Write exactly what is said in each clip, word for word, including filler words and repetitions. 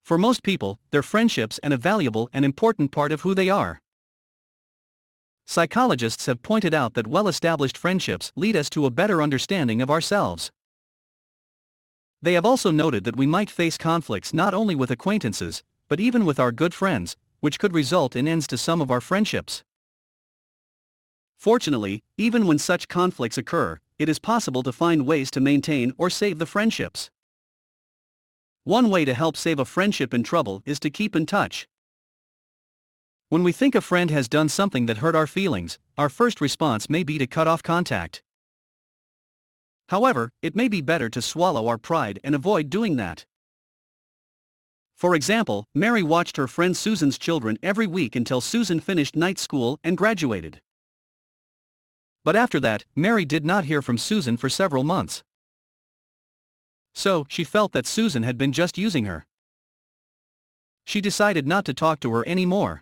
For most people, their friendships are a valuable and important part of who they are. Psychologists have pointed out that well-established friendships lead us to a better understanding of ourselves. They have also noted that we might face conflicts not only with acquaintances, but even with our good friends, which could result in ends to some of our friendships. Fortunately, even when such conflicts occur, it is possible to find ways to maintain or save the friendships. One way to help save a friendship in trouble is to keep in touch. When we think a friend has done something that hurt our feelings, our first response may be to cut off contact. However, it may be better to swallow our pride and avoid doing that. For example, Mary watched her friend Susan's children every week until Susan finished night school and graduated. But after that, Mary did not hear from Susan for several months. So, she felt that Susan had been just using her. She decided not to talk to her anymore.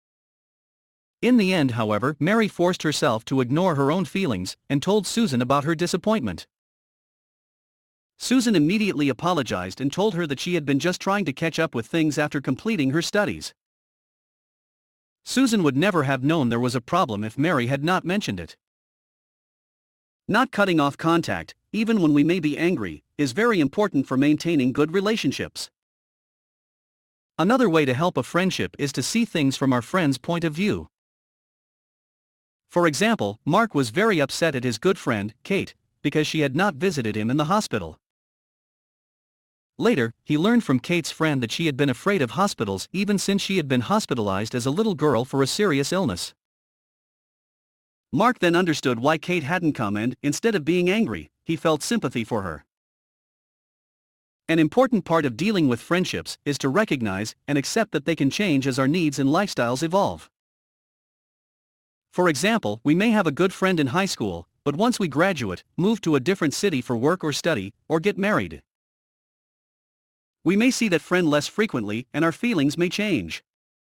In the end, however, Mary forced herself to ignore her own feelings and told Susan about her disappointment. Susan immediately apologized and told her that she had been just trying to catch up with things after completing her studies. Susan would never have known there was a problem if Mary had not mentioned it. Not cutting off contact, even when we may be angry, is very important for maintaining good relationships. Another way to help a friendship is to see things from our friend's point of view. For example, Mark was very upset at his good friend, Kate, because she had not visited him in the hospital. Later, he learned from Kate's friend that she had been afraid of hospitals even since she had been hospitalized as a little girl for a serious illness. Mark then understood why Kate hadn't come, and, instead of being angry, he felt sympathy for her. An important part of dealing with friendships is to recognize and accept that they can change as our needs and lifestyles evolve. For example, we may have a good friend in high school, but once we graduate, move to a different city for work or study, or get married, we may see that friend less frequently and our feelings may change.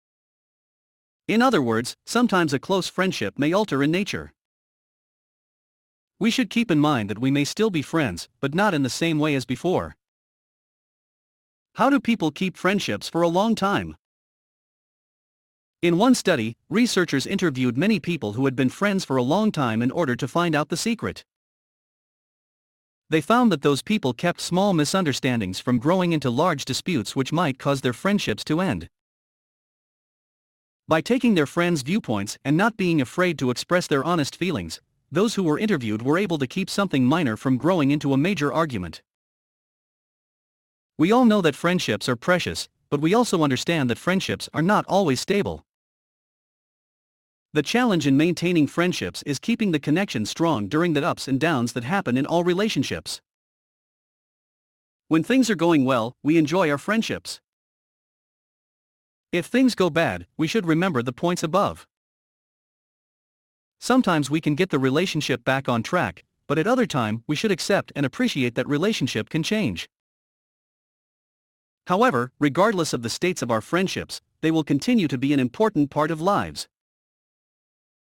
In other words, sometimes a close friendship may alter in nature. We should keep in mind that we may still be friends, but not in the same way as before. How do people keep friendships for a long time? In one study, researchers interviewed many people who had been friends for a long time in order to find out the secret. They found that those people kept small misunderstandings from growing into large disputes which might cause their friendships to end. By taking their friends' viewpoints and not being afraid to express their honest feelings, those who were interviewed were able to keep something minor from growing into a major argument. We all know that friendships are precious, but we also understand that friendships are not always stable. The challenge in maintaining friendships is keeping the connection strong during the ups and downs that happen in all relationships. When things are going well, we enjoy our friendships. If things go bad, we should remember the points above. Sometimes we can get the relationship back on track, but at other time we should accept and appreciate that relationship can change. However, regardless of the states of our friendships, they will continue to be an important part of lives.